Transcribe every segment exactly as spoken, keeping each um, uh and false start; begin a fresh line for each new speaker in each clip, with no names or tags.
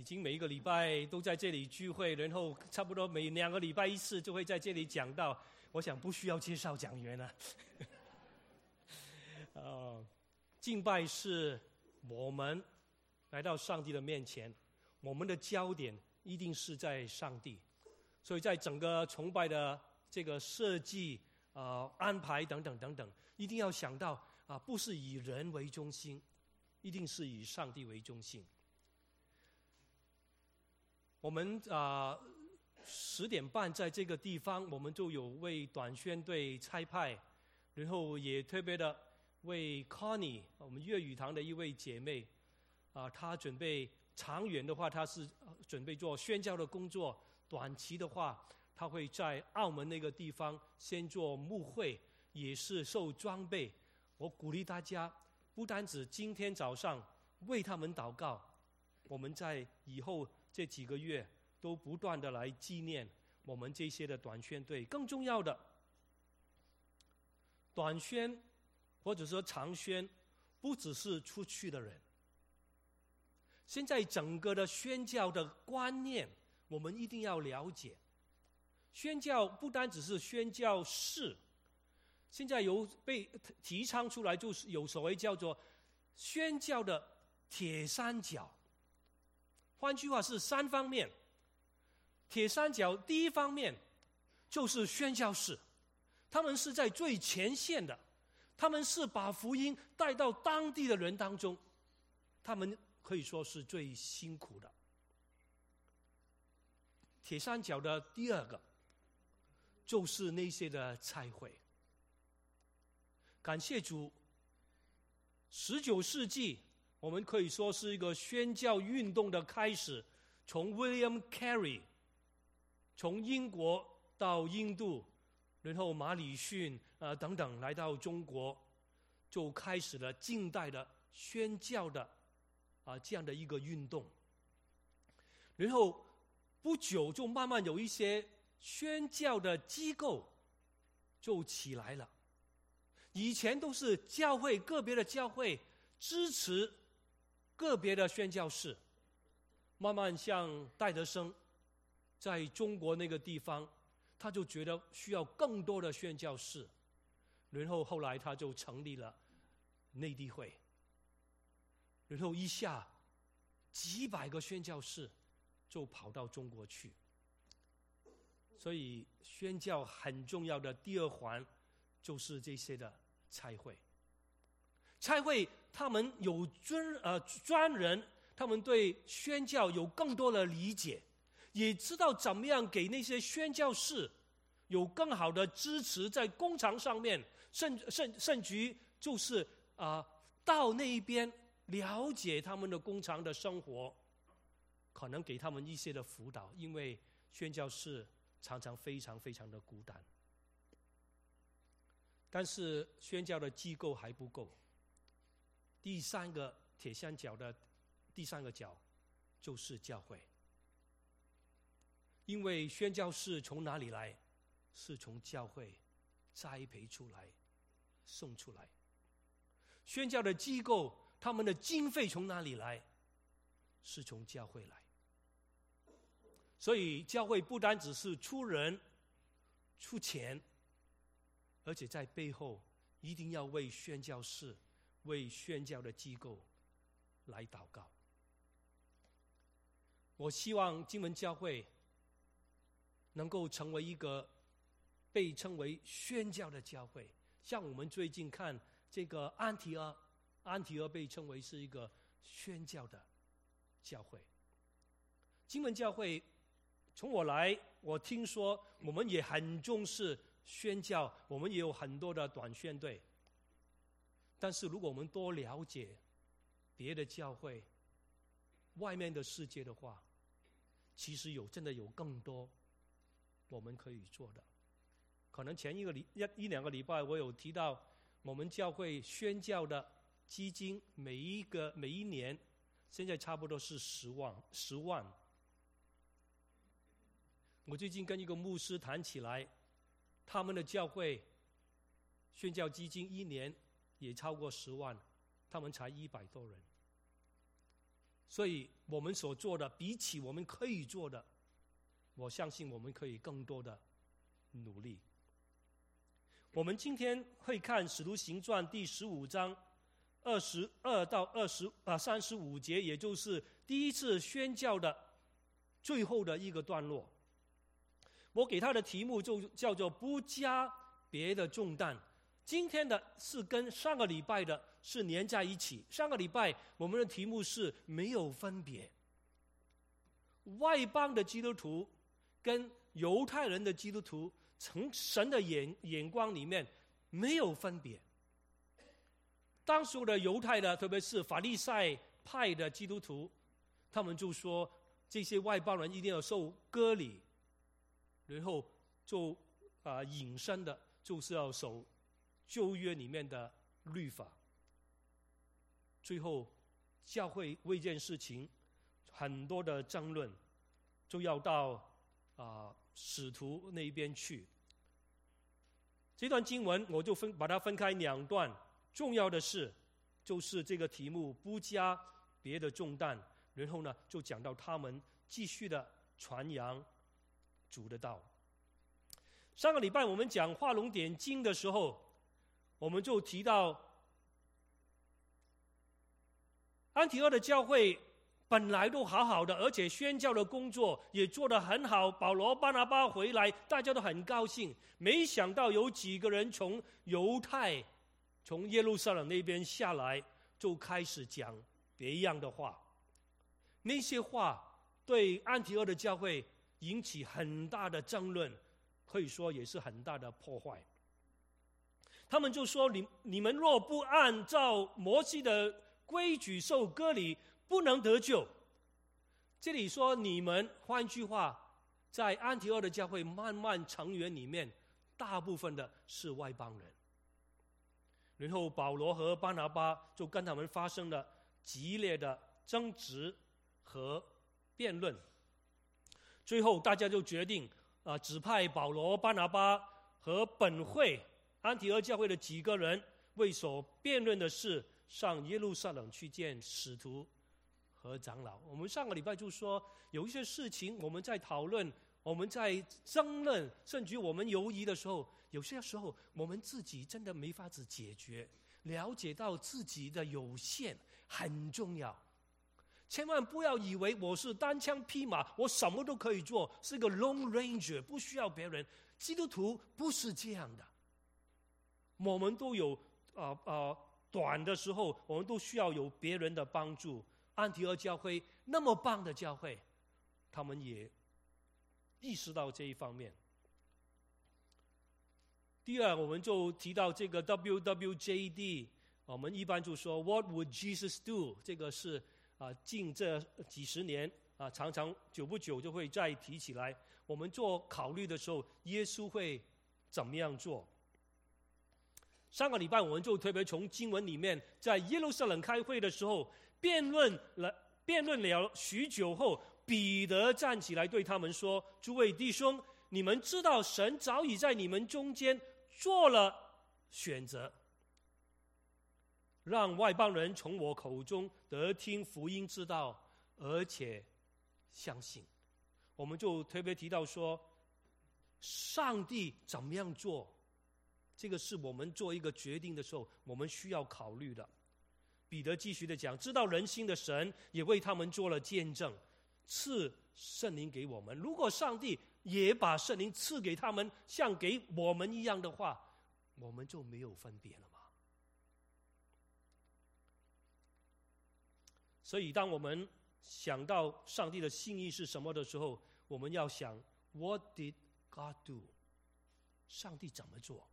已经每一个礼拜都在这里聚会，然后差不多每两个礼拜一次就会在这里讲到。我想不需要介绍讲员了。呃，敬拜是我们来到上帝的面前，我们的焦点一定是在上帝，所以在整个崇拜的这个设计、呃安排等等等等，一定要想到啊、呃，不是以人为中心，一定是以上帝为中心。我们啊。呃十点半在这个地方，我们就有为短宣队差派，然后也特别的为 Connie 我们粤语堂的一位姐妹，啊、呃，她准备长远的话，她是准备做宣教的工作；短期的话，她会在澳门那个地方先做牧会，也是受装备。我鼓励大家，不单止今天早上为他们祷告，我们在以后这几个月都不断的来纪念我们这些的短宣队。更重要的，短宣或者说长宣不只是出去的人，现在整个的宣教的观念我们一定要了解。宣教不单只是宣教士，现在有被提倡出来，就是有所谓叫做宣教的铁三角。换句话是三方面。铁三角第一方面就是宣教士，他们是在最前线的，他们是把福音带到当地的人当中，他们可以说是最辛苦的。铁三角的第二个就是那些的差会。感谢主，十九世纪我们可以说是一个宣教运动的开始，从 William Carey从英国到印度，然后马里逊呃等等来到中国，就开始了近代的宣教的啊、呃、这样的一个运动。然后不久就慢慢有一些宣教的机构就起来了。以前都是教会个别的教会支持个别的宣教士，慢慢像戴德生在中国那个地方，他就觉得需要更多的宣教士，然后后来他就成立了内地会，然后一下几百个宣教士就跑到中国去。所以宣教很重要的第二环就是这些的差会。差会他们有专呃专人，他们对宣教有更多的理解，也知道怎么样给那些宣教士有更好的支持，在工厂上面，甚甚甚至于就是啊、呃、到那一边了解他们的工厂的生活，可能给他们一些的辅导，因为宣教士常常非常非常的孤单。但是宣教的机构还不够，第三个铁三角的第三个角就是教会。因为宣教士从哪里来？是从教会栽培出来、送出来。宣教的机构，他们的经费从哪里来？是从教会来。所以教会不单只是出人、出钱，而且在背后一定要为宣教士、为宣教的机构来祷告。我希望金门教会能够成为一个被称为宣教的教会，像我们最近看这个安提阿，安提阿被称为是一个宣教的教会。金门教会，从我来，我听说我们也很重视宣教，我们也有很多的短宣队。但是如果我们多了解别的教会、外面的世界的话，其实有真的有更多我们可以做的。可能前一个礼一一两个礼拜，我有提到我们教会宣教的基金，每一个每一年，现在差不多是十万十万。我最近跟一个牧师谈起来，他们的教会宣教基金一年也超过十万，他们才一百多人。 所以我们所做的，比起我们可以做的，我相信我们可以更多的努力。我们今天会看《使徒行传》第十五章二十二到二十啊三十五节，也就是第一次宣教的最后的一个段落。我给他的题目就叫做不加别的重担。今天的是跟上个礼拜的是连在一起。上个礼拜我们的题目是没有分别，外邦的基督徒跟犹太人的基督徒从神的眼眼光里面没有分别。当时的犹太的，特别是法利赛派的基督徒，他们就说这些外邦人一定要受割礼，然后就啊、呃、引申的就是要守旧约里面的律法。最后教会为这件事情很多的争论，就要到啊、呃、使徒那边去。这段经文我就分把它分开两段，重要的是就是这个题目不加别的重担，然后呢就讲到他们继续的传扬主的道。上个礼拜我们讲画龙点睛的时候，我们就提到安提阿的教会本来都好好的，而且宣教的工作也做得很好，保罗巴拿巴回来大家都很高兴。没想到有几个人从犹太从耶路撒冷那边下来，就开始讲别样的话。那些话对安提阿的教会引起很大的争论，可以说也是很大的破坏。他们就说，你你们若不按照摩西的规矩受割礼，不能得救。这里说你们，换句话，在安提阿的教会慢慢成员里面，大部分的是外邦人。然后保罗和巴拿巴就跟他们发生了激烈的争执和辩论。最后大家就决定啊、呃，指派保罗、巴拿巴和本会安提阿教会的几个人为所辩论的事上耶路撒冷去见使徒和长老。我们上个礼拜就说，有一些事情我们在讨论，我们在争论，甚至我们犹疑的时候，有些时候我们自己真的没法子解决，了解到自己的有限很重要。千万不要以为我是单枪匹马，我什么都可以做，是个 Lone Ranger， 不需要别人。基督徒不是这样的，我们都有呃呃短的时候，我们都需要有别人的帮助。安提阿教会那么棒的教会，他们也意识到这一方面。第二，我们就提到这个 W W J D， 我们一般就说 What would Jesus do？ 这个是啊，近这几十年啊，常常久不久就会再提起来。我们做考虑的时候，耶稣会怎么样做？上个礼拜我们就特别从经文里面，在耶路撒冷开会的时候，辩论了辩论了许久后，彼得站起来对他们说：“诸位弟兄，你们知道神早已在你们中间做了选择，让外邦人从我口中得听福音之道，而且相信。”我们就特别提到说，上帝怎么样做，这个是我们做一个决定的时候，我们需要考虑的。彼得继续的讲，知道人心的神也为他们做了见证，赐圣灵给我们。如果上帝也把圣灵赐给他们，像给我们一样的话，我们就没有分别了吗？所以当我们想到上帝的心意是什么的时候，我们要想 What did God do？ 上帝怎么做？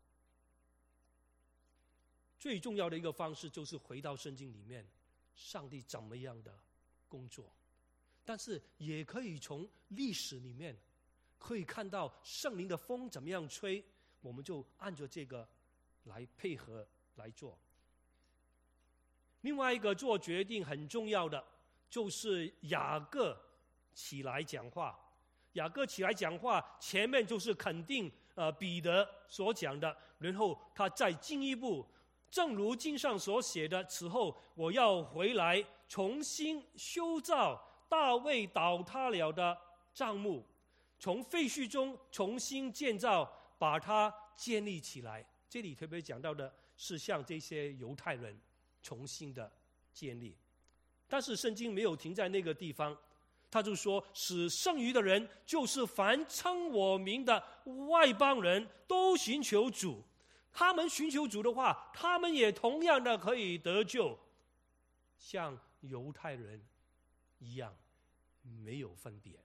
最重要的一个方式就是回到圣经里面，上帝怎么样的工作。但是也可以从历史里面可以看到圣灵的风怎么样吹，我们就按照这个来配合来做。另外一个做决定很重要的就是雅各起来讲话。雅各起来讲话，前面就是肯定呃彼得所讲的，然后他再进一步正如经上所写的，此后我要回来，重新修造大卫倒塌了的帐幕，从废墟中重新建造，把它建立起来。这里特别讲到的是向这些犹太人重新的建立。但是圣经没有停在那个地方，他就说，使剩余的人，就是凡称我名的外邦人，都寻求主。他们寻求主的话，他们也同样的可以得救，像犹太人一样，没有分别。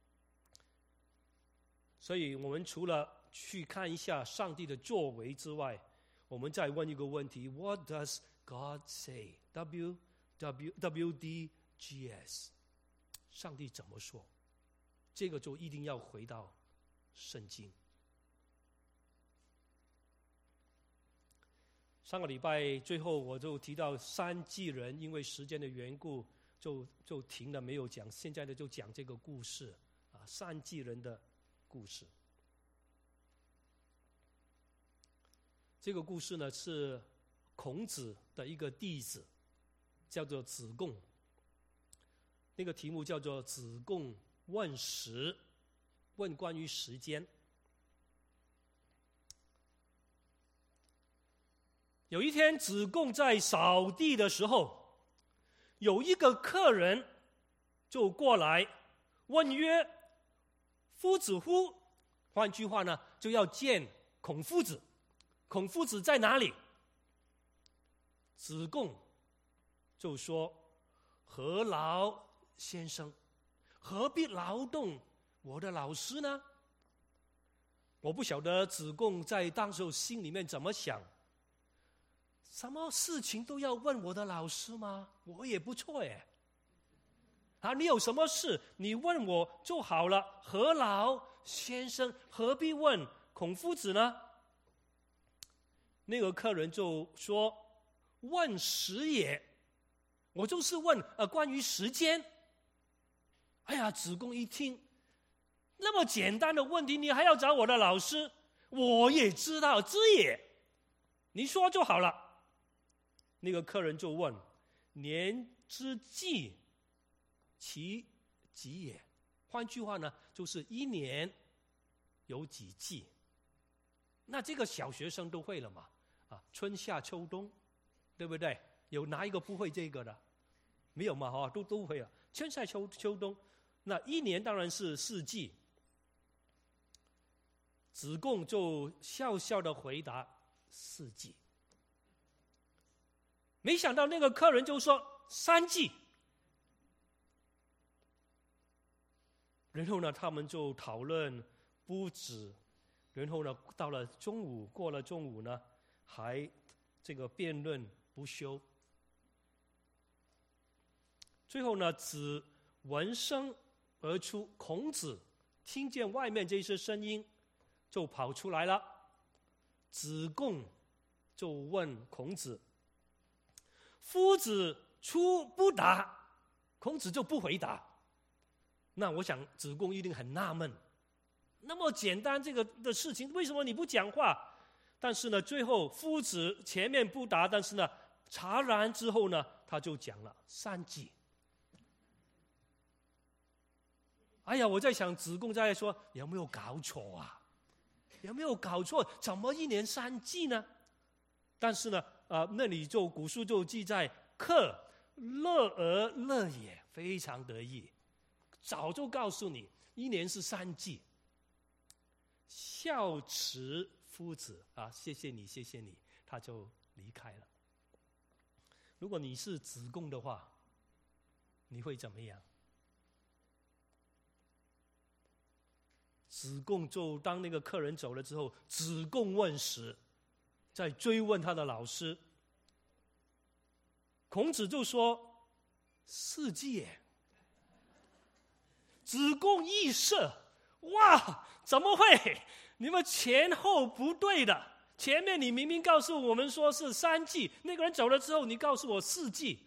所以我们除了去看一下上帝的作为之外，我们再问一个问题 ：What does God say? W W W D G S， 上帝怎么说？这个就一定要回到圣经。上个礼拜最后我就提到三纪人，因为时间的缘故就就停了没有讲，现在呢就讲这个故事啊，三纪人的故事。这个故事呢是孔子的一个弟子，叫做子贡。那个题目叫做子贡问时，问关于时间。有一天，子贡在扫地的时候，有一个客人就过来问曰：“夫子乎？”换句话呢，就要见孔夫子。孔夫子在哪里？子贡就说：“何劳先生？何必劳动我的老师呢？”我不晓得子贡在当时心里面怎么想。什么事情都要问我的老师吗？我也不错耶。啊，你有什么事你问我就好了，何劳先生？何必问孔夫子呢？那个客人就说：“问时也。”我就是问呃关于时间。哎呀，子贡一听，那么简单的问题，你还要找我的老师？我也知道，知也。你说就好了。那个客人就问：“年之计，其几也？”换句话呢，就是一年有几季？那这个小学生都会了嘛？啊，春夏秋冬，对不对？有哪一个不会这个的？没有嘛？哈，都都会了。春夏秋秋冬，那一年当然是四季。子贡就笑笑的回答：“四季。”没想到那个客人就说三季，然后呢，他们就讨论不止，然后呢，到了中午，过了中午呢，还这个辩论不休。最后呢，子闻声而出，孔子听见外面这些声音，就跑出来了。子贡就问孔子：“夫子出不答。”孔子就不回答。那我想子贡一定很纳闷，那么简单这个的事情，为什么你不讲话？但是呢，最后夫子前面不答，但是呢，察然之后呢，他就讲了三季。哎呀，我在想子贡在说有没有搞错啊？有没有搞错？怎么一年三季呢？但是呢，呃，那里就古书就记载，客乐而乐也，非常得意，早就告诉你，一年是三季。孝慈夫子啊，谢谢你，谢谢你，他就离开了。如果你是子贡的话，你会怎么样？子贡就当那个客人走了之后，子贡问时，在追问他的老师。孔子就说：“四季耶。”子贡一射，哇，怎么会？你们前后不对的。前面你明明告诉我们说是三季，那个人走了之后，你告诉我四季。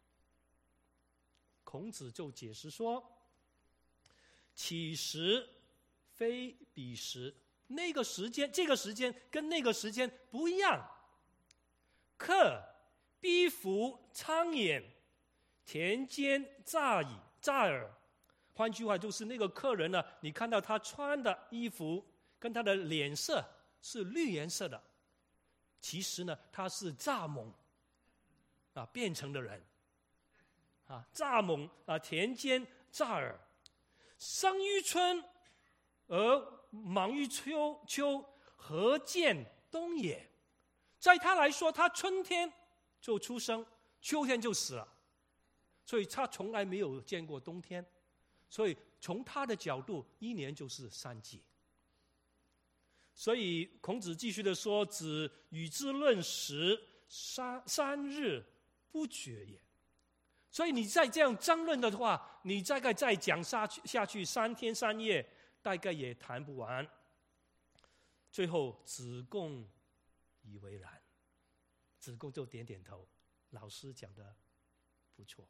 孔子就解释说：“其时非彼时，那个时间，这个时间跟那个时间不一样。 客逼服苍眼，田间乍耳乍耳。换句话就是那个客人呢，你看到他穿的衣服跟他的脸色是绿颜色的，其实呢他是蚱蜢啊变成的人啊，蚱蜢啊，田间乍耳。生于春而忙于秋，秋何见冬也？在他来说，他春天就出生，秋天就死了，所以他从来没有见过冬天。所以从他的角度，一年就是三季。所以孔子继续的说：“子与之论时，三三日不绝也。”所以你再这样争论的话，你大概再讲下去下去三天三夜，大概也谈不完。最后子贡以为然，子贡就点点头，老师讲的不错。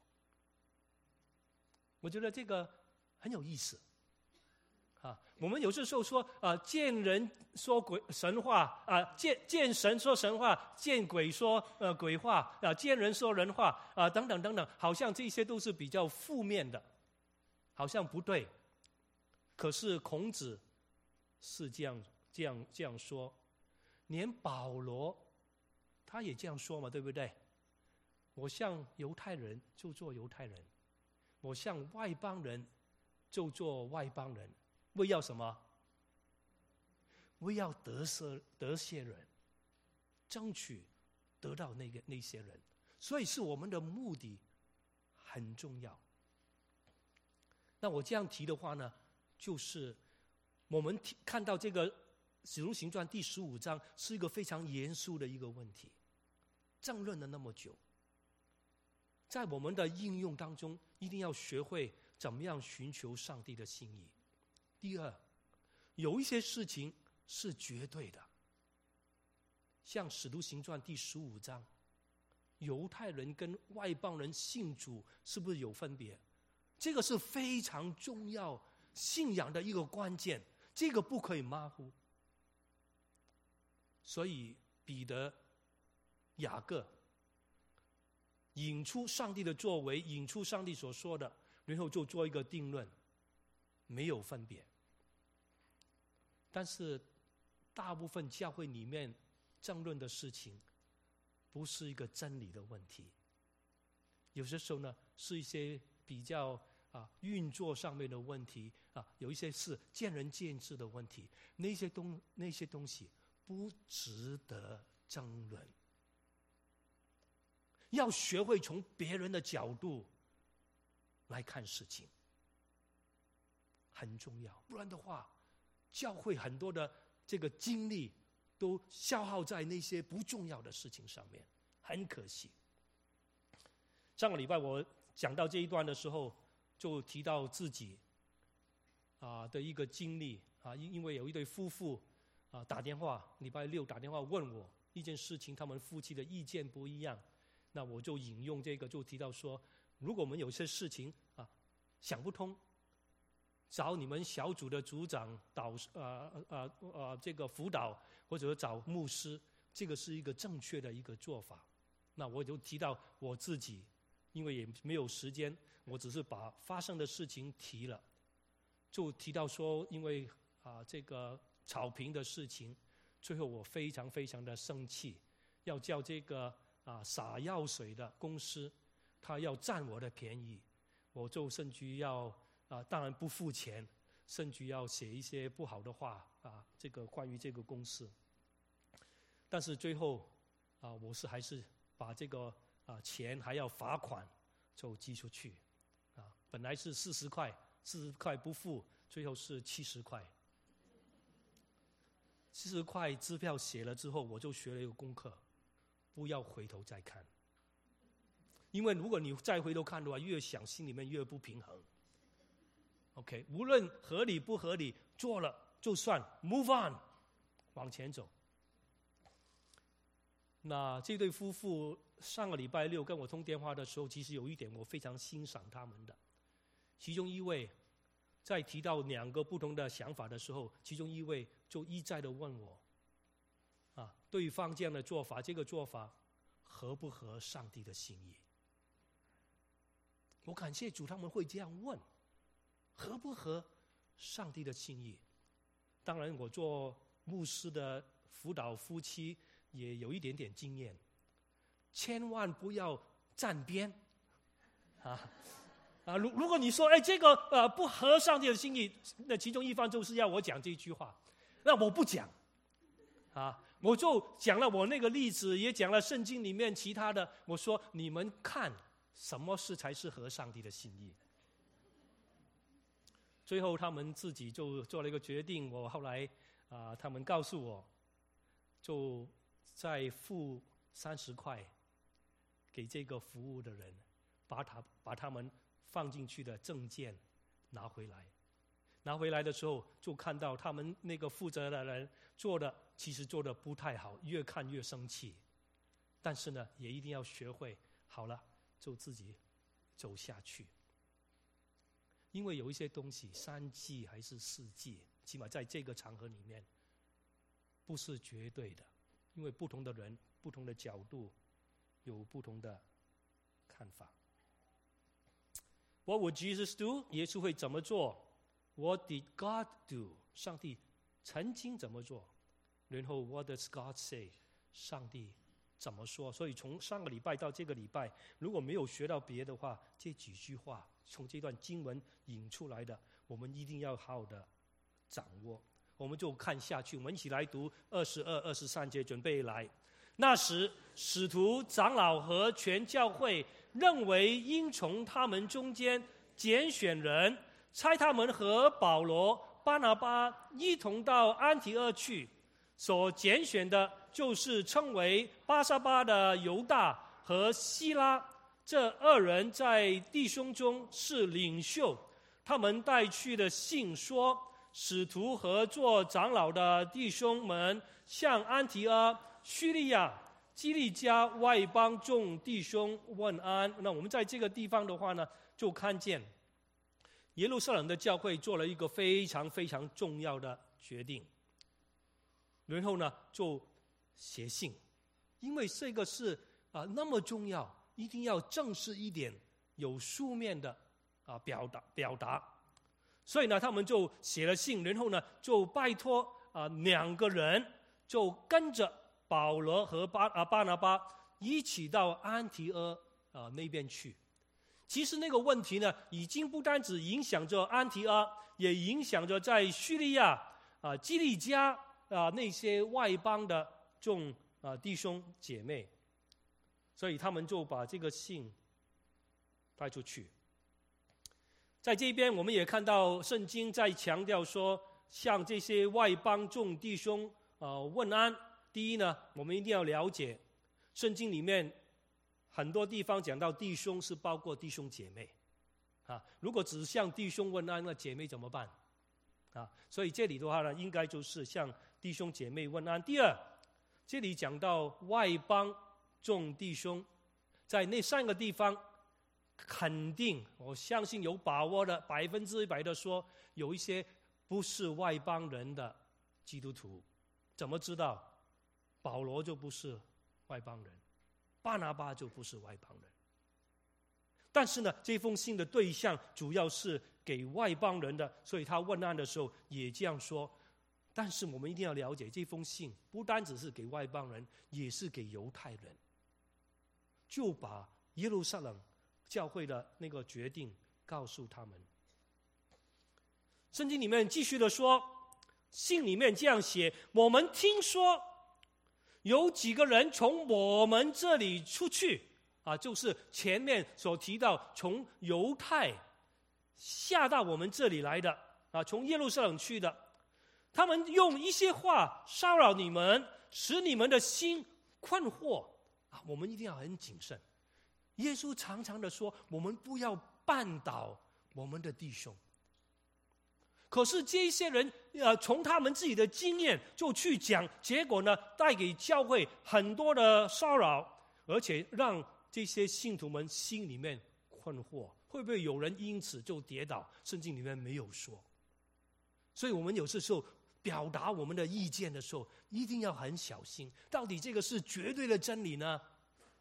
我觉得这个很有意思啊。我们有些时候说啊，见人说鬼神话啊，见见神说神话，见鬼说呃鬼话啊，见人说人话啊，等等等等，好像这些都是比较负面的，好像不对。可是孔子是这样这样这样说，连保罗他也这样说嘛，对不对？我像犹太人就做犹太人，我像外邦人就做外邦人，为要什么？为要得赦得些人，争取得到那个那些人，所以是我们的目的很重要。那我这样提的话呢，就是我们看到这个《使徒行传》第十五章是一个非常严肃的一个问题，争论了那么久，在我们的应用当中，一定要学会怎么样寻求上帝的心意。第二，有一些事情是绝对的，像《使徒行传》第十五章，犹太人跟外邦人信主是不是有分别？这个是非常重要信仰的一个关键，这个不可以马虎。所以彼得、雅各引出上帝的作为，引出上帝所说的，然后就做一个定论，没有分别。但是大部分教会里面争论的事情不是一个真理的问题，有些时候呢是一些比较啊运作上面的问题啊，有一些是见仁见智的问题，那些东那些东西不值得争论。要学会从别人的角度来看事情，很重要。不然的话，教会很多的这个精力都消耗在那些不重要的事情上面，很可惜。上个礼拜我讲到这一段的时候，就提到自己啊的一个经历啊，因因为有一对夫妇啊打电话，礼拜六打电话问我一件事情，他们夫妻的意见不一样。那我就引用这个，就提到说，如果我们有些事情啊想不通，找你们小组的组长导呃呃呃这个辅导，或者找牧师，这个是一个正确的一个做法。那我就提到我自己，因为也没有时间，我只是把发生的事情提了，就提到说，因为啊这个草坪的事情，最后我非常非常的生气，要叫这个。啊，洒药水的公司，他要占我的便宜，我就甚至要啊，当然不付钱，甚至要写一些不好的话啊，这个关于这个公司。但是最后啊，我是还是把这个啊钱还要罚款就寄出去，啊，本来是四十块，四十块不付，最后是七十块。七十块支票写了之后，我就学了一个功课。不要回头再看，因为如果你再回头看的话，越想心里面越不平衡。OK， 无论合理不合理，做了就算 ，move on， 往前走。那这对夫妇上个礼拜六跟我通电话的时候，其实有一点我非常欣赏他们的，其中一位在提到两个不同的想法的时候，其中一位就一再的问我。啊，对方这样的做法，这个做法合不合上帝的心意？我感谢主，他们会这样问，合不合上帝的心意？当然，我做牧师的辅导夫妻也有一点点经验，千万不要站边啊啊！如如果你说哎这个呃不合上帝的心意，那其中一方就是要我讲这句话，那我不讲啊，我就讲了我那个例子，也讲了圣经里面其他的，我说你们看什么事才是合上帝的心意。最后他们自己就做了一个决定，我后来啊、呃，他们告诉我，就再付三十块给这个服务的人，把他把他们放进去的证件拿回来。拿回来的时候，就看到他们那个负责的人做的其实做的不太好，越看越生气。但是呢，也一定要学会好了，就自己走下去。因为有一些东西，三季还是四季，起码在这个场合里面，不是绝对的，因为不同的人、不同的角度，有不同的看法。What would Jesus do？ 耶稣会怎么做 ？What did God do？ 上帝曾经怎么做？然后 What does God say？ 上帝怎么说？所以从上个礼拜到这个礼拜，如果没有学到别的话，这几句话从这段经文引出来的，我们一定要好好的掌握。我们就看下去，我们一起来读二十二、二十三节，准备来。那时，使徒长老和全教会认为应从他们中间拣选人，差他们和保罗、巴拿巴一同到安提阿去。所拣选的就是称为巴撒巴的犹大和希拉，这二人在弟兄中是领袖。他们带去的信说，使徒和做长老的弟兄们向安提阿、叙利亚、基利家外邦众弟兄问安。那我们在这个地方的话呢，就看见耶路撒冷的教会做了一个非常非常重要的决定，然后呢就写信，因为这个是啊、呃、那么重要，一定要正式一点，有书面的啊、呃、表达表达。所以呢，他们就写了信，然后呢就拜托啊、呃、两个人就跟着保罗和巴啊巴拿巴一起到安提阿啊、呃、那边去。其实那个问题呢，已经不单只影响着安提阿，也影响着在叙利亚啊、呃、基利家啊、呃、那些外邦的众啊、呃、弟兄姐妹。所以他们就把这个信带出去。在这边我们也看到圣经在强调说，向这些外邦众弟兄呃问安。第一呢，我们一定要了解圣经里面很多地方讲到弟兄是包括弟兄姐妹啊，如果只向弟兄问安，那姐妹怎么办啊？所以这里的话呢，应该就是向弟兄姐妹问安。第二，这里讲到外邦众弟兄，在那三个地方肯定，我相信有把握的百分之一百的说，有一些不是外邦人的基督徒。怎么知道？保罗就不是外邦人，巴拿巴就不是外邦人。但是呢，这封信的对象主要是给外邦人的，所以他问安的时候也这样说。但是我们一定要了解，这封信不单只是给外邦人，也是给犹太人。就把耶路撒冷教会的那个决定告诉他们。圣经里面继续的说，信里面这样写：我们听说有几个人从我们这里出去啊，就是前面所提到从犹太下到我们这里来的啊，从耶路撒冷去的。他们用一些话骚扰你们，使你们的心困惑啊。我们一定要很谨慎。耶稣常常的说，我们不要绊倒我们的弟兄。可是这些人呃，从他们自己的经验就去讲，结果呢，带给教会很多的骚扰，而且让这些信徒们心里面困惑，会不会有人因此就跌倒？圣经里面没有说。所以我们有时候表达我们的意见的时候，一定要很小心，到底这个是绝对的真理呢，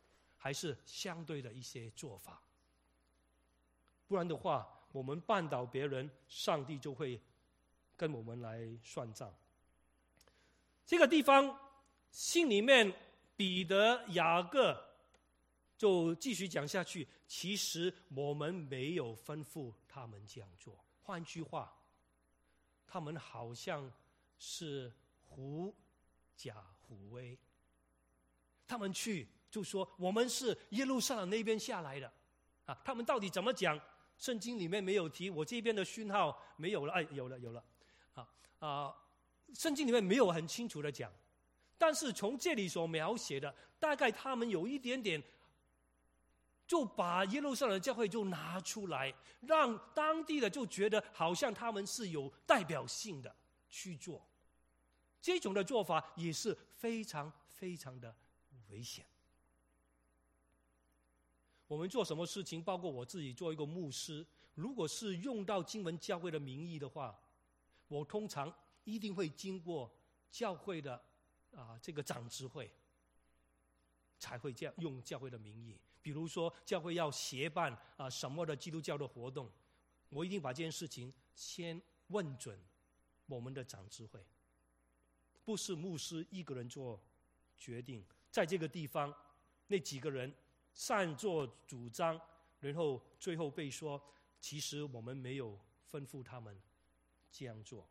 还是相对的一些做法。不然的话，我们绊倒别人，上帝就会跟我们来算账。这个地方信里面，彼得、雅各就继续讲下去，其实我们没有吩咐他们这样做。换句话，他们好像是狐假虎威，他们去就说我们是耶路撒冷那边下来的啊，他们到底怎么讲？圣经里面没有提，我这边的讯号没有了，哎，有了有了，啊啊，圣经里面没有很清楚的讲，但是从这里所描写的，大概他们有一点点，就把耶路撒冷教会就拿出来，让当地的就觉得好像他们是有代表性的去做，这种的做法也是非常非常的危险。我们做什么事情，包括我自己做一个牧师，如果是用到经文教会的名义的话，我通常一定会经过教会的啊这个长执会，才会这样用教会的名义。比如说教会要协办啊什么的基督教的活动，我一定把这件事情先问准我们的长执会，不是牧师一个人做决定。在这个地方，那几个人擅作主张，然后最后被说，其实我们没有吩咐他们这样做。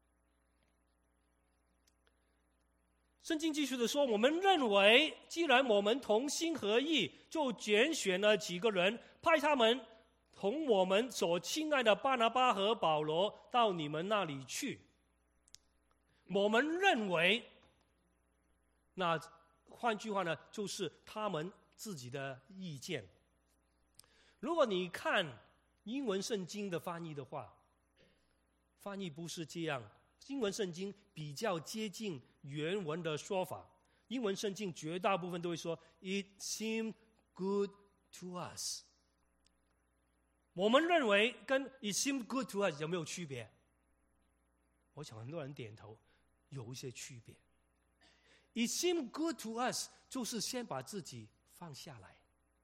圣经继续的说，我们认为既然我们同心合意，就拣选了几个人，派他们同我们所亲爱的巴拿巴和保罗到你们那里去。我们认为，那换句话呢，就是他们自己的意见。如果你看英文圣经的翻译的话，翻译不是这样，英文圣经比较接近原文的说法。英文圣经绝大部分都会说 "It seemed good to us"。我们认为跟 "It seemed good to us" 有没有区别？我想很多人点头，有一些区别。"It seemed good to us" 就是先把自己放下来。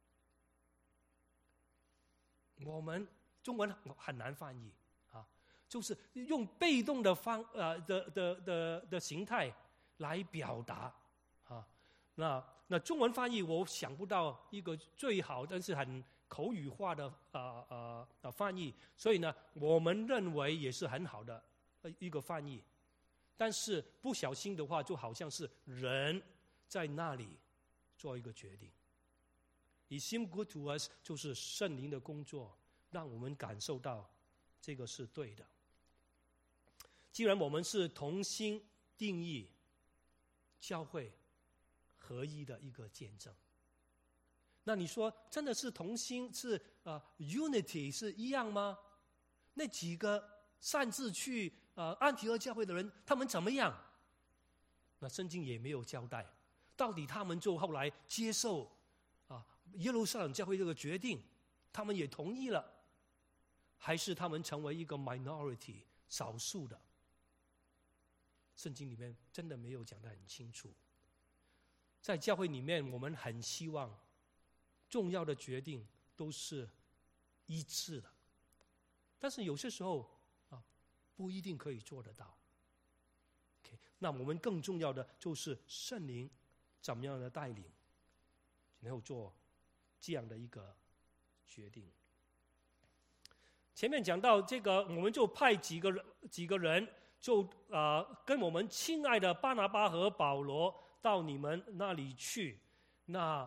我们中文很难翻译啊，就是用被动的方呃的的的的形态来表达啊。那那中文翻译我想不到一个最好但是很口语化的呃呃呃翻译，所以呢，我们认为也是很好的一个翻译。但是不小心的话，就好像是人在那里做一个决定。It seemed good to us 就是圣灵的工作，让我们感受到这个是对的。既然我们是同心定义教会合一的一个见证，那你说真的是同心是呃 unity 是一样吗？那几个擅自去呃安提阿教会的人，他们怎么样？那圣经也没有交代，到底他们就后来接受啊耶路撒冷教会这个决定，他们也同意了，还是他们成为一个 minority 少数的？圣经里面真的没有讲得很清楚。在教会里面，我们很希望重要的决定都是一致的，但是有些时候啊，不一定可以做得到。Okay, 那我们更重要的就是圣灵怎么样的带领，然后做这样的一个决定。前面讲到这个，我们就派几个人，几个人就啊、呃、跟我们亲爱的巴拿巴和保罗到你们那里去。那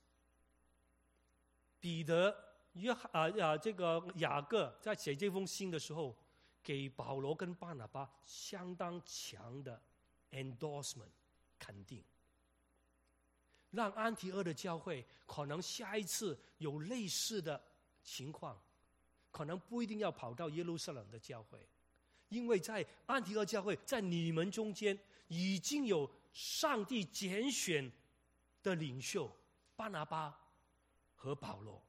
彼得、约啊啊这个雅各在写这封信的时候，给保罗跟巴拿巴相当强的 endorsement 肯定，让安提阿的教会可能下一次有类似的情况，可能不一定要跑到耶路撒冷的教会，因为在安提阿教会，在你们中间已经有上帝拣选的领袖巴拿巴和保罗。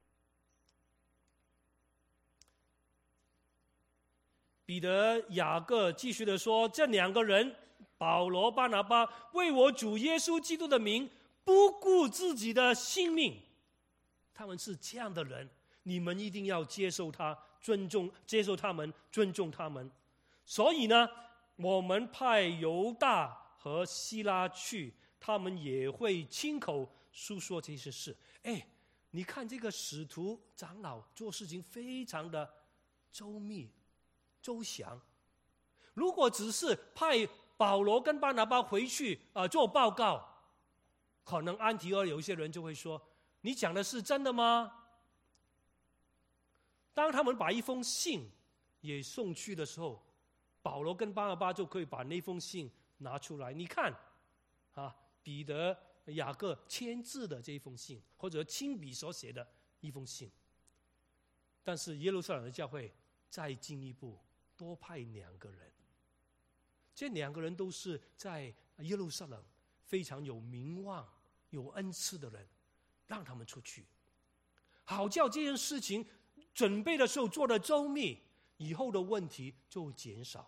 彼得、雅各继续的说，这两个人保罗、巴拿巴为我主耶稣基督的名不顾自己的性命，他们是这样的人，你们一定要接受他，尊重接受他们，尊重他们。所以呢，我们派犹大和希拉去，他们也会亲口述说这些事。哎，你看这个使徒长老做事情非常的周密周详。如果只是派保罗跟巴拿巴回去啊、呃、做报告，可能安提阿有一些人就会说：“你讲的是真的吗？”当他们把一封信也送去的时候，保罗跟巴拿巴就可以把那封信拿出来，你看，啊，彼得、雅各签字的这一封信，或者亲笔所写的一封信。但是耶路撒冷的教会再进一步，多派两个人，这两个人都是在耶路撒冷非常有名望、有恩赐的人，让他们出去，好叫这件事情准备的时候做得周密，以后的问题就减少。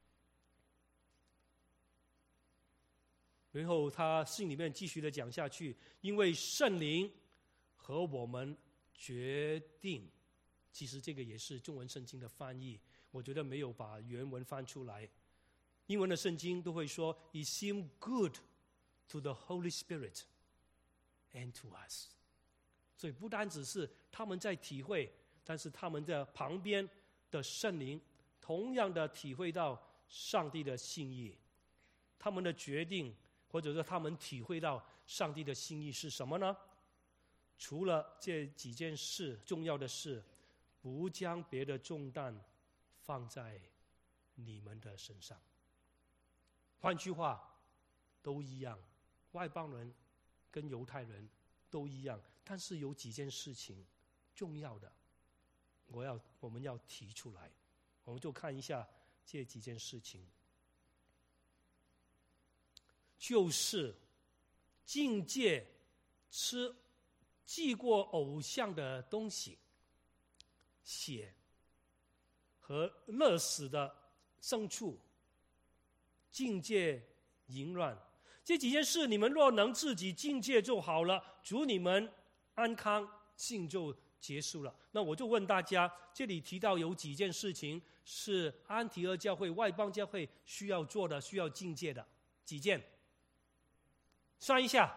然后他信里面继续的讲下去，因为圣灵和我们决定，其实这个也是中文圣经的翻译，我觉得没有把原文翻出来。英文的圣经都会说 "It seemed good to the Holy Spirit and to us"， 所以不单只是他们在体会，但是他们的旁边的圣灵同样的体会到上帝的心意，他们的决定或者说他们体会到上帝的心意是什么呢？除了这几件事重要的事，不将别的重担放在你们的身上。换句话，都一样，外邦人跟犹太人都一样，但是有几件事情重要的，我要我们要提出来，我们就看一下这几件事情。就是境界吃祭过偶像的东西，血和勒死的牲畜，境界淫乱，这几件事你们若能自己境界就好了，主你们安康，信就结束了。那我就问大家，这里提到有几件事情是安提阿教会、外邦教会需要做的、需要境界的？几件？算一下，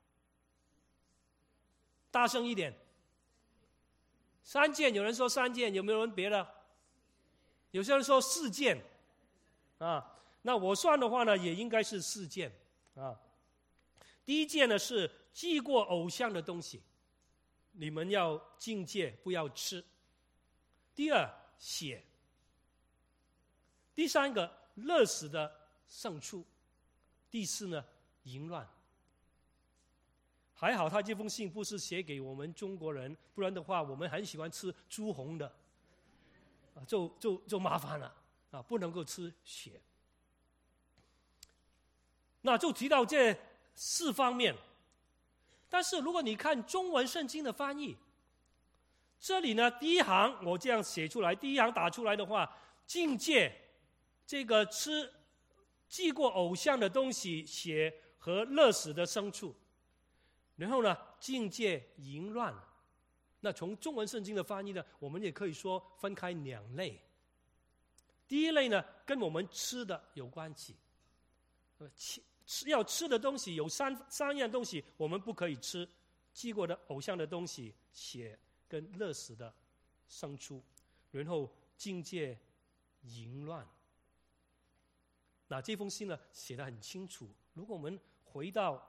大声一点。三件，有人说三件，有没有人别的？有些人说四件，啊，那我算的话呢，也应该是四件啊。第一件呢是祭过偶像的东西，你们要境界，不要吃。第二，血。第三个，勒死的牲畜。第四呢，淫乱。还好他这封信不是写给我们中国人，不然的话我们很喜欢吃猪红的，啊，就就就麻烦了啊，不能够吃血。那就提到这四方面，但是如果你看中文圣经的翻译，这里呢第一行我这样写出来，第一行打出来的话，境界这个吃祭过偶像的东西，血和勒死的牲畜。然后呢，境界淫乱。那从中文圣经的翻译呢，我们也可以说分开两类。第一类呢，跟我们吃的有关系。吃要吃的东西有三三样东西，我们不可以吃：祭过的偶像的东西、血跟勒死的牲畜。然后境界淫乱。那这封信呢，写得很清楚。如果我们回到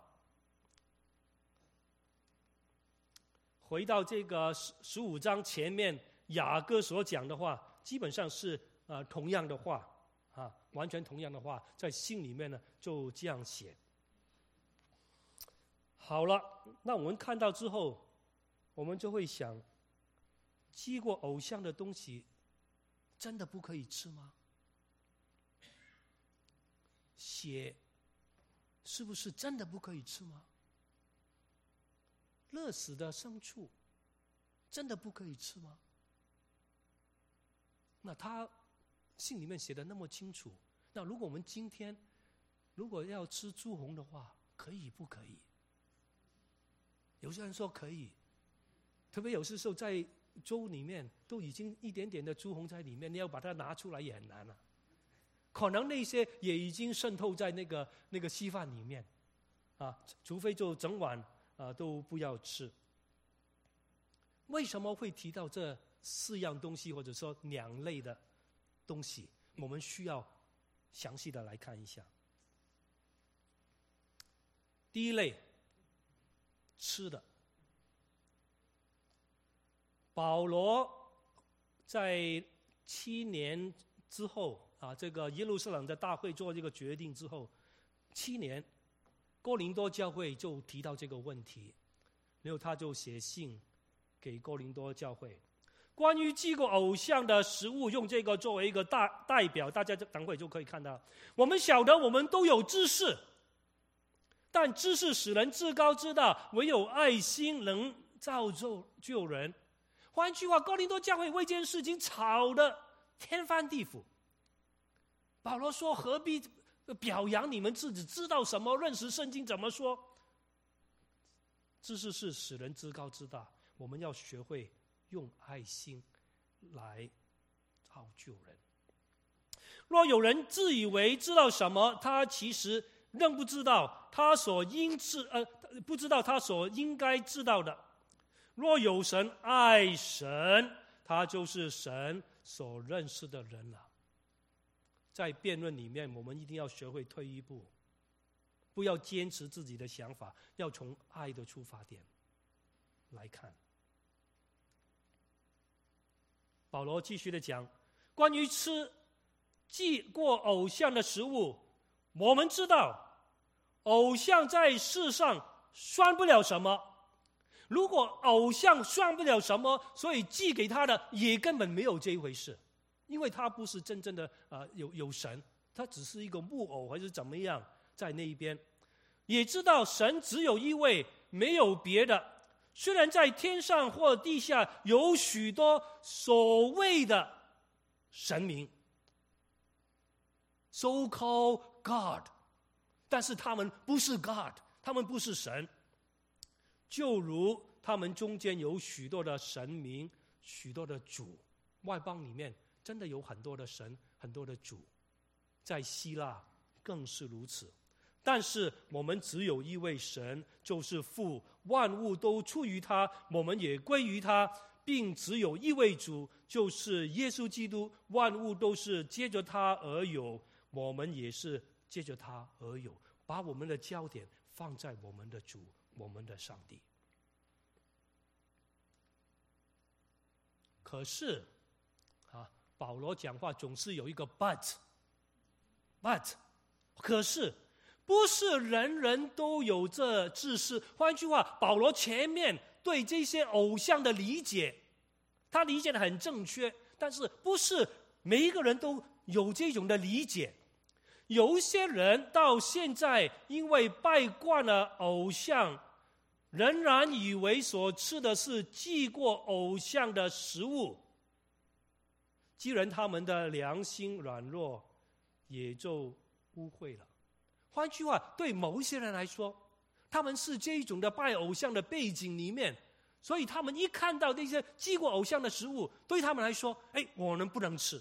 回到这个十五章前面雅各所讲的话，基本上是呃同样的话啊，完全同样的话，在信里面呢就这样写。好了，那我们看到之后，我们就会想，祭过偶像的东西，真的不可以吃吗？血是不是真的不可以吃吗？勒死的牲畜真的不可以吃吗？那他信里面写的那么清楚，那如果我们今天如果要吃猪红的话，可以不可以？ 有些人说可以，特别有些时候在粥里面都已经一点点的朱红在里面，你要把它拿出来也很难啊。可能那些也已经渗透在那个那个稀饭里面，啊，除非就整碗啊都不要吃。为什么会提到这四样东西，或者说两类的东西？我们需要详细的来看一下。第一类，吃的。保罗在七年之后啊，这个耶路撒冷的大会做这个决定之后，七年，哥林多教会就提到这个问题，然后他就写信给哥林多教会，关于祭过偶像的食物，用这个作为一个大代表，大家等会就可以看到。我们晓得我们都有知识，但知识使人自高自大，唯有爱心能造就救人。换句话，哥林多教会为这件事情吵得天翻地覆。保罗说：“何必表扬你们自己知道什么，认识圣经怎么说？知识是使人自高自大，我们要学会用爱心来造就人。若有人自以为知道什么，他其实仍不知道他所应知呃不知道他所应该知道的。若有神爱神，他就是神所认识的人了。”在辩论里面，我们一定要学会退一步，不要坚持自己的想法，要从爱的出发点来看。保罗继续的讲，关于吃祭过偶像的食物，我们知道偶像在世上算不了什么。如果偶像算不了什么，所以寄给他的也根本没有这一回事，因为他不是真正的、呃、有, 有神，他只是一个木偶还是怎么样在那一边。也知道神只有一位，没有别的。虽然在天上或地下有许多所谓的神明 so called God， 但是他们不是 God， 他们不是神。就如他们中间有许多的神明，许多的主，外邦里面真的有很多的神，很多的主，在希腊更是如此。但是我们只有一位神，就是父，万物都出于他，我们也归于他，并只有一位主，就是耶稣基督，万物都是接着他而有，我们也是接着他而有。把我们的焦点放在我们的主，我们的上帝。可是啊，保罗讲话总是有一个 but but 可是不是人人都有这知识。换句话，保罗前面对这些偶像的理解，他理解的很正确，但是不是每一个人都有这种的理解。有一些人到现在因为拜惯了偶像，仍然以为所吃的是祭过偶像的食物，既然他们的良心软弱，也就污秽了。换句话，对某一些人来说，他们是这种的拜偶像的背景里面，所以他们一看到那些祭过偶像的食物，对他们来说，哎，我们不能吃。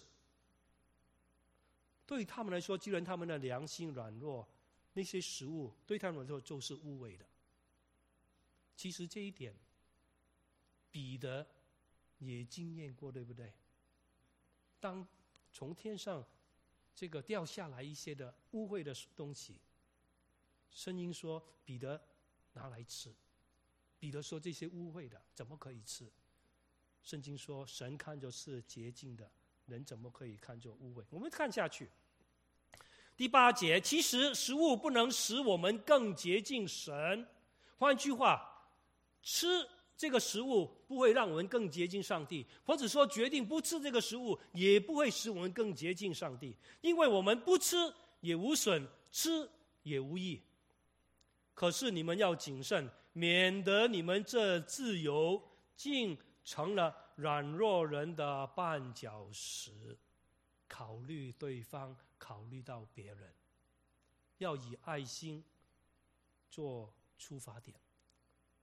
对他们来说，既然他们的良心软弱，那些食物对他们来说就是污秽的。其实这一点，彼得也经验过，对不对？当从天上这个掉下来一些的污秽的东西，圣经说彼得拿来吃。彼得说这些污秽的怎么可以吃？圣经说神看作是洁净的，人怎么可以看作污秽？我们看下去，第八节，其实食物不能使我们更接近神。换句话，吃这个食物不会让我们更接近上帝，或者说决定不吃这个食物也不会使我们更接近上帝，因为我们不吃也无损，吃也无益。可是你们要谨慎，免得你们这自由竟成了软弱人的绊脚石。考虑对方，考虑到别人，要以爱心做出发点。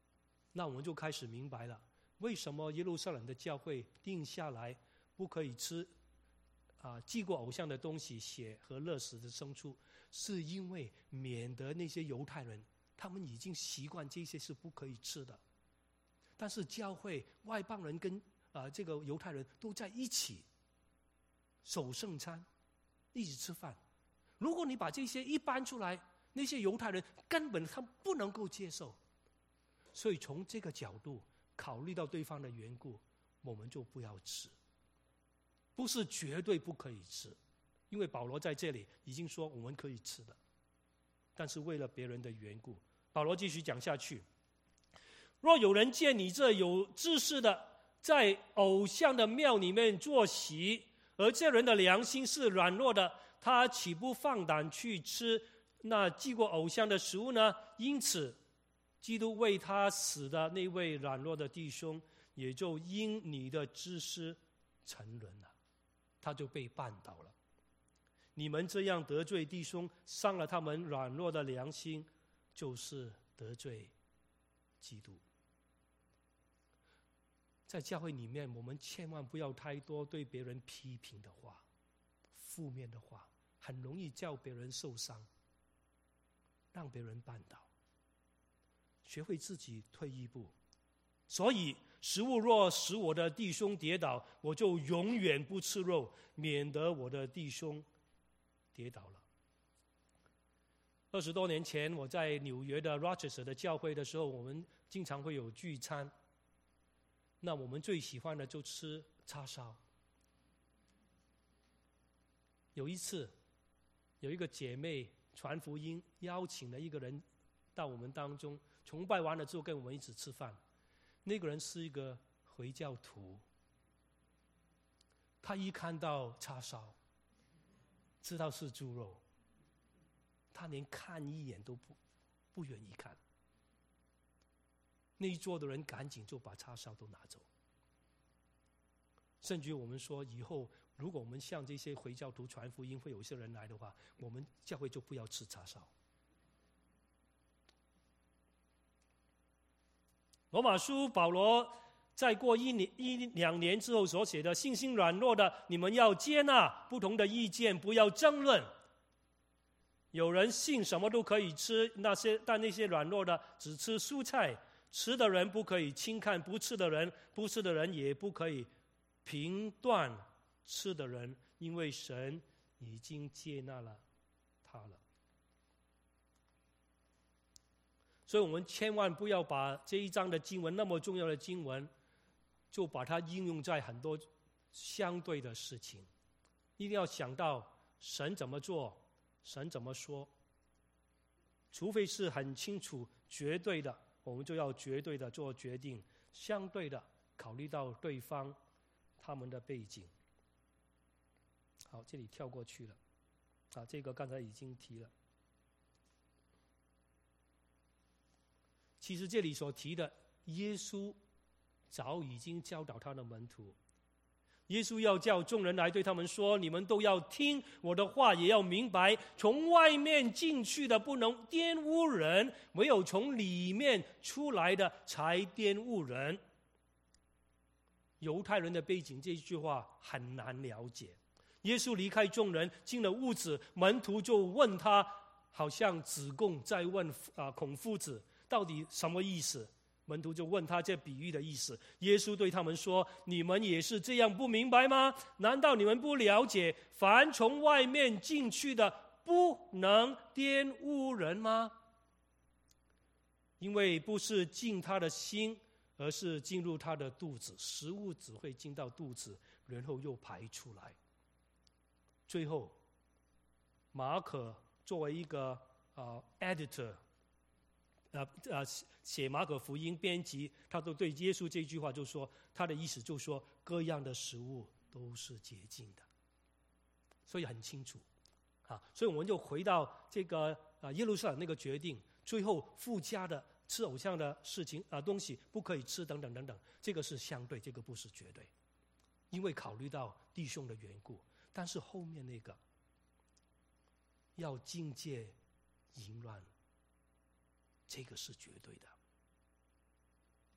那我们就开始明白了，为什么耶路撒冷的教会定下来不可以吃啊祭过偶像的东西、血和热死的牲畜，是因为免得那些犹太人他们已经习惯这些是不可以吃的。但是教会外邦人跟啊、呃、这个犹太人都在一起守圣餐，一起吃饭。如果你把这些一搬出来，那些犹太人根本他不能够接受。所以从这个角度考虑到对方的缘故，我们就不要吃。不是绝对不可以吃，因为保罗在这里已经说我们可以吃的，但是为了别人的缘故。保罗继续讲下去，若有人见你这有知识的在偶像的庙里面坐席，而这人的良心是软弱的，他岂不放胆去吃那祭过偶像的食物呢？因此基督为他死的那位软弱的弟兄，也就因你的知识沉沦了，他就被绊倒了。你们这样得罪弟兄，伤了他们软弱的良心，就是得罪基督。在教会里面，我们千万不要太多对别人批评的话、负面的话，很容易叫别人受伤，让别人绊倒。学会自己退一步。所以食物若使我的弟兄跌倒，我就永远不吃肉，免得我的弟兄跌倒了。二十多年前，我在纽约的 Rochester 的教会的时候，我们经常会有聚餐。那我们最喜欢的就吃叉烧。有一次，有一个姐妹传福音，邀请了一个人到我们当中，崇拜完了之后跟我们一起吃饭。那个人是一个回教徒，他一看到叉烧，知道是猪肉，他连看一眼都不不愿意看。那一桌的人赶紧就把叉烧都拿走。甚至我们说，以后如果我们向这些回教徒传福音，会有一些人来的话，我们教会就不要吃叉烧。罗马书保罗在过一年一两年之后所写的，信心软弱的，你们要接纳不同的意见，不要争论。有人信什么都可以吃，那些但那些软弱的只吃蔬菜。吃的人不可以轻看不吃的人，不吃的人也不可以评断吃的人，因为神已经接纳了他了。所以我们千万不要把这一章的经文，那么重要的经文，就把它应用在很多相对的事情。一定要想到神怎么做，神怎么说，除非是很清楚绝对的，我们就要绝对的做决定，相对的考虑到对方他们的背景。好，这里跳过去了。啊，这个刚才已经提了。其实这里所提的，耶稣早已经教导他的门徒。耶稣要叫众人来对他们说，你们都要听我的话，也要明白，从外面进去的不能玷污人，唯有从里面出来的才玷污人。犹太人的背景，这句话很难了解。耶稣离开众人，进了屋子，门徒就问他，好像子贡在问啊孔夫子到底什么意思。门徒就问他这比喻的意思。耶稣对他们说，你们也是这样不明白吗？难道你们不了解，凡从外面进去的不能玷污人吗？因为不是进他的心，而是进入他的肚子。食物只会进到肚子，然后又排出来。最后马可作为一个、呃、editor，呃呃，写马可福音编辑，他都对耶稣这句话就说，他的意思就说，各样的食物都是洁净的，所以很清楚，啊，所以我们就回到这个啊耶路撒冷那个决定，最后附加的吃偶像的事情啊东西不可以吃等等等等，这个是相对，这个不是绝对，因为考虑到弟兄的缘故，但是后面那个要境界淫乱。这个是绝对的。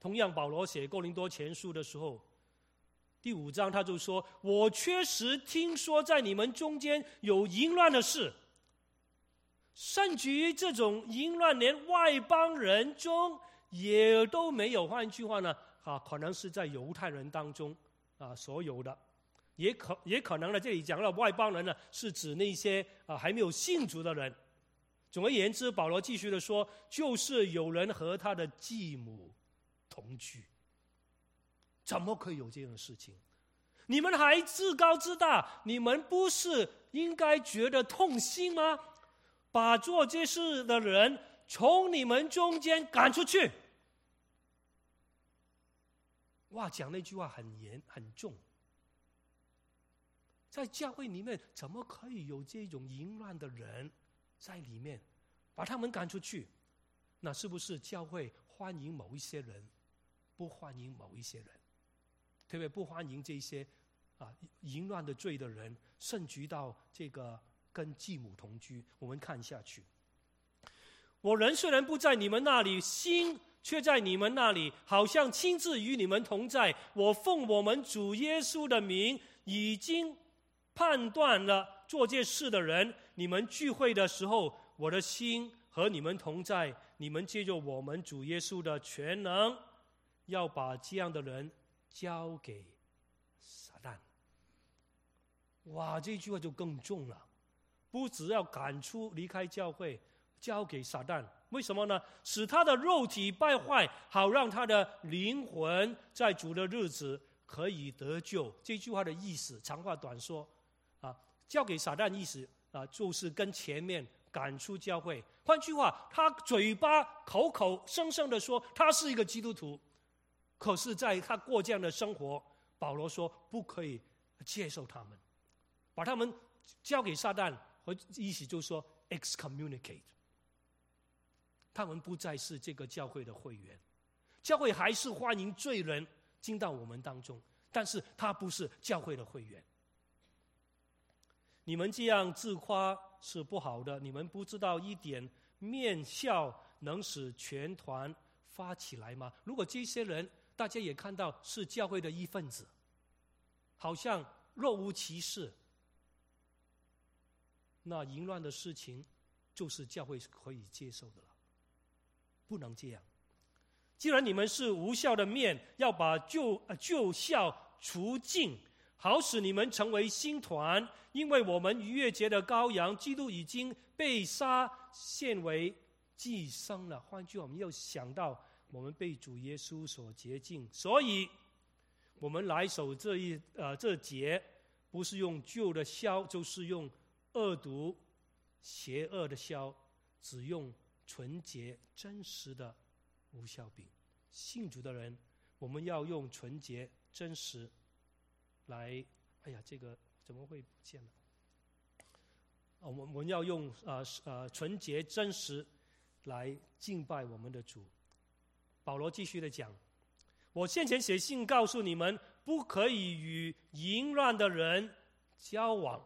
同样，保罗写哥林多前书的时候，第五章他就说：“我确实听说在你们中间有淫乱的事，甚至于这种淫乱连外邦人中也都没有。”换句话呢，啊，可能是在犹太人当中啊所有的，也可也可能呢，这里讲到外邦人呢，是指那些啊还没有信主的人。总而言之，保罗继续的说，就是有人和他的继母同居。怎么可以有这样的事情？你们还自高自大，你们不是应该觉得痛心吗？把做这事的人从你们中间赶出去。哇，讲那句话很严很重。在教会里面，怎么可以有这种淫乱的人在里面，把他们赶出去？那是不是教会欢迎某一些人，不欢迎某一些人？特别不欢迎这些啊淫乱的罪的人，甚至到这个跟继母同居。我们看下去，我人虽然不在你们那里，心却在你们那里，好像亲自与你们同在。我奉我们主耶稣的名，已经判断了做这事的人。你们聚会的时候，我的心和你们同在。你们借着我们主耶稣的全能，要把这样的人交给撒旦。哇，这句话就更重了，不只要赶出离开教会，交给撒旦。为什么呢？使他的肉体败坏，好让他的灵魂在主的日子可以得救。这句话的意思，长话短说啊，交给撒旦意思啊，就是跟前面赶出教会。换句话，他嘴巴口口声声的说他是一个基督徒，可是在他过这样的生活，保罗说不可以接受他们，把他们交给撒旦，和意思就是说 excommunicate， 他们不再是这个教会的会员。教会还是欢迎罪人进到我们当中，但是他不是教会的会员。你们这样自夸是不好的，你们不知道一点面笑能使全团发起来吗？如果这些人大家也看到是教会的一份子，好像若无其事，那淫乱的事情就是教会可以接受的了，不能这样。既然你们是无效的面，要把旧旧效除尽，好使你们成为新团。因为我们逾越节的羔羊基督已经被杀，献为祭牲了。换句话，我们要想到我们被主耶稣所洁净，所以我们来守这一呃这节，不是用旧的酵，就是用恶毒邪恶的酵，只用纯洁真实的无酵饼。信主的人，我们要用纯洁真实来，哎呀，这个怎么会不见了？我们我们要用呃呃纯洁真实来敬拜我们的主。保罗继续的讲，我先前写信告诉你们，不可以与淫乱的人交往。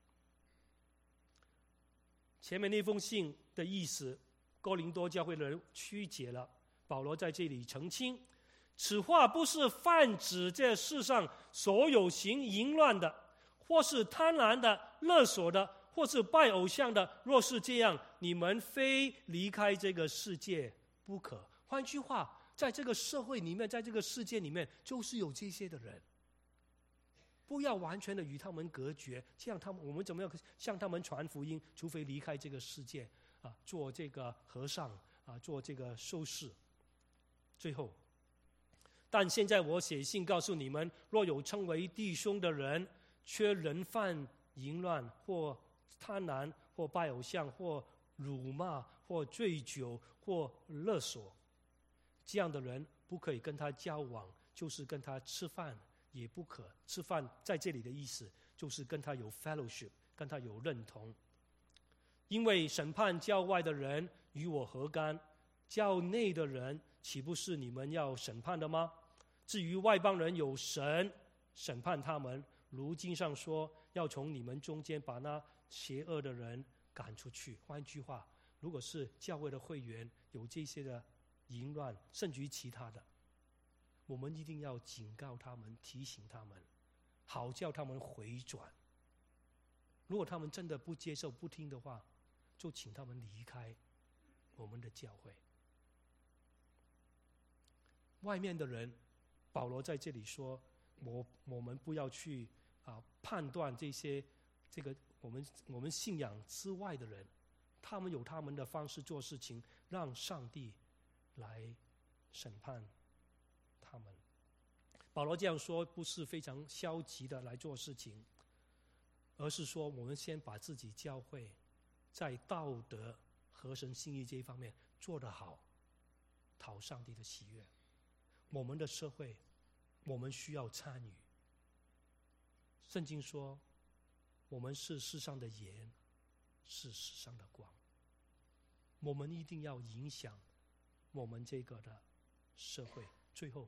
前面那封信的意思，哥林多教会的人曲解了，保罗在这里澄清，此话不是泛指这世上所有行淫乱的，或是贪婪的、勒索的，或是拜偶像的。若是这样，你们非离开这个世界不可。换句话，在这个社会里面，在这个世界里面，就是有这些的人，不要完全的与他们隔绝，这样他们我们怎么样向他们传福音？除非离开这个世界啊，做这个和尚啊，做这个修士。最后，但现在我写信告诉你们，若有称为弟兄的人，却人犯淫乱或贪婪或拜偶像或辱骂或醉酒或勒索，这样的人不可以跟他交往，就是跟他吃饭也不可。吃饭在这里的意思就是跟他有 fellowship， 跟他有认同。因为审判教外的人与我何干？教内的人岂不是你们要审判的吗？至于外邦人，有神审判他们，如经上说，要从你们中间把那邪恶的人赶出去。换句话，如果是教会的会员有这些的淫乱，甚至于其他的， 我们一定要警告他们，提醒他们，好叫他们回转。如果他们真的不接受、不听的话，就请他们离开我们的教会。外面的人，保罗在这里说，我我们不要去啊判断这些这个我们我们信仰之外的人，他们有他们的方式做事情，让上帝来审判他们。保罗这样说不是非常消极的来做事情，而是说我们先把自己教会在道德合神心意这一方面做得好，讨上帝的喜悦。我们的社会，我们需要参与。圣经说，我们是世上的盐，是世上的光。我们一定要影响我们这个的社会。最后，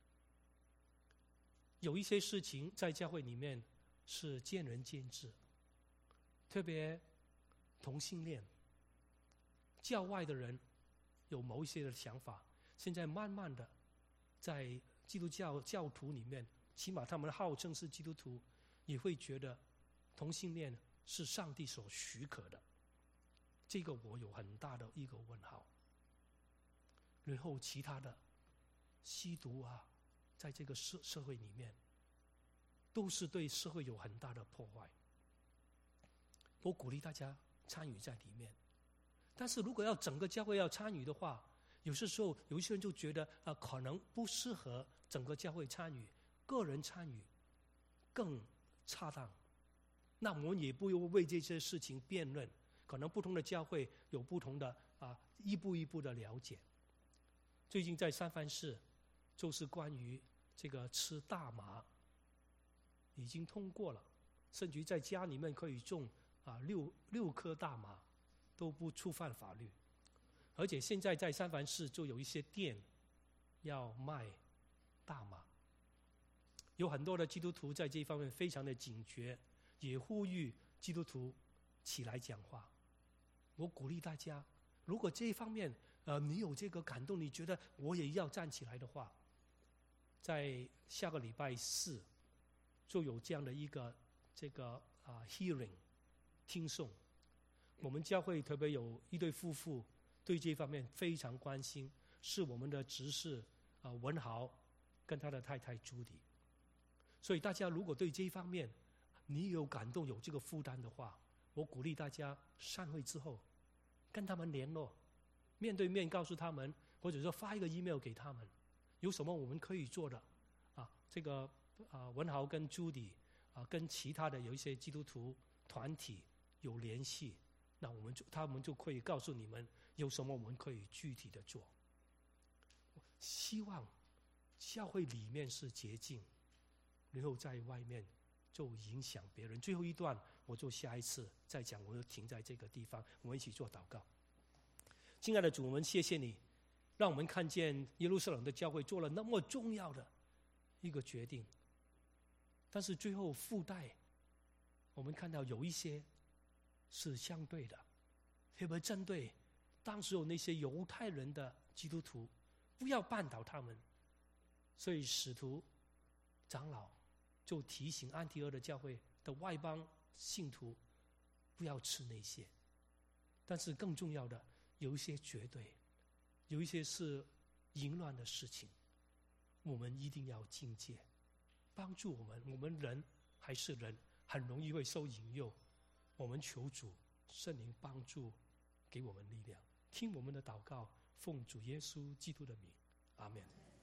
有一些事情在教会里面是见仁见智，特别同性恋，教外的人有某一些的想法，现在慢慢的在基督教教徒里面，起码他们号称是基督徒，也会觉得同性恋是上帝所许可的。这个我有很大的一个问号。然后其他的吸毒啊，在这个社社会里面，都是对社会有很大的破坏。我鼓励大家参与在里面，但是如果要整个教会要参与的话，有些时候有一些人就觉得啊、呃，可能不适合整个教会参与，个人参与更恰当。那我们也不用为这些事情辩论，可能不同的教会有不同的啊，一步一步的了解。最近在三藩市，就是关于这个吃大麻，已经通过了，甚至于在家里面可以种啊六六颗大麻，都不触犯法律。而且现在在三藩市就有一些店要卖大麻，有很多的基督徒在这一方面非常的警觉，也呼吁基督徒起来讲话。我鼓励大家，如果这一方面呃你有这个感动，你觉得我也要站起来的话，在下个礼拜四就有这样的一个这个啊、uh, hearing 听诵。我们教会特别有一对夫妇对这方面非常关心，是我们的执事啊、呃、文豪跟他的太太朱迪。所以大家如果对这一方面你有感动、有这个负担的话，我鼓励大家散会之后跟他们联络，面对面告诉他们，或者说发一个 email 给他们，有什么我们可以做的啊？这个啊文豪跟朱迪啊跟其他的有一些基督徒团体有联系，那我们就他们就可以告诉你们有什么我们可以具体的做。希望教会里面是洁净，然后在外面就影响别人。最后一段我就下一次再讲，我就停在这个地方，我们一起做祷告。亲爱的主，我们谢谢你，让我们看见耶路撒冷的教会做了那么重要的一个决定，但是最后附带我们看到有一些是相对的，特别针对当时有那些犹太人的基督徒，不要绊倒他们。所以使徒长老就提醒安提阿的教会的外邦信徒不要吃那些。但是更重要的，有一些绝对，有一些是淫乱的事情，我们一定要境界，帮助我们。我们人还是人，很容易会受引诱。我们求主圣灵帮助，给我们力量，听我们的祷告，奉主耶稣基督的名，阿们。